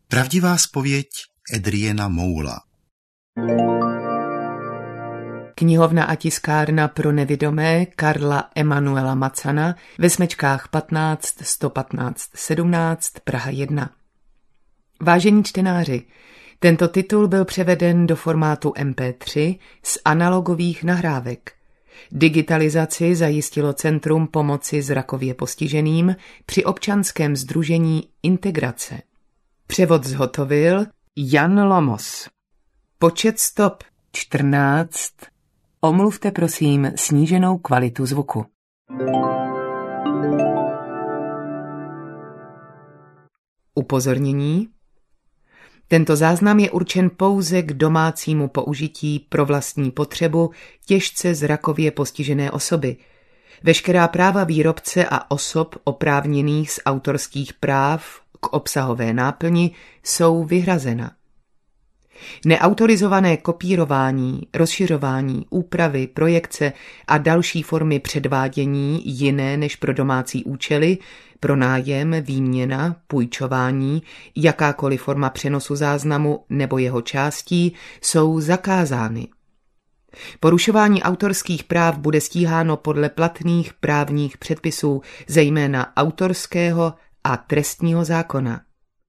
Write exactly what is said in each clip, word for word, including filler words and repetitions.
Pravdivá zpověď Adriana Moula. Knihovna a tiskárna pro nevidomé Karla Emanuela Macana ve smečkách patnáct sto patnáct sedmnáct Praha jedna. Vážení čtenáři, tento titul byl převeden do formátu em pé tři z analogových nahrávek. Digitalizaci zajistilo Centrum pomoci zrakově postiženým při občanském sdružení Integrace. Převod zhotovil Jan Lomos. Počet stop čtrnáct. Omluvte prosím sníženou kvalitu zvuku. Upozornění. Tento záznam je určen pouze k domácímu použití pro vlastní potřebu těžce zrakově postižené osoby. Veškerá práva výrobce a osob oprávněných z autorských práv k obsahové náplni jsou vyhrazena. Neautorizované kopírování, rozšiřování, úpravy, projekce a další formy předvádění jiné než pro domácí účely, pronájem, výměna, půjčování, jakákoliv forma přenosu záznamu nebo jeho částí jsou zakázány. Porušování autorských práv bude stíháno podle platných právních předpisů, zejména autorského a trestního zákona.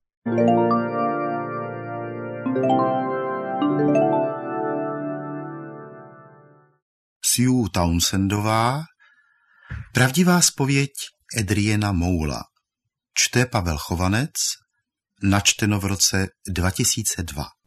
Sue Townsendová. Pravdivá zpověď Adriana Moula. Čte Pavel Chovanec. Načteno v roce dva tisíce dva.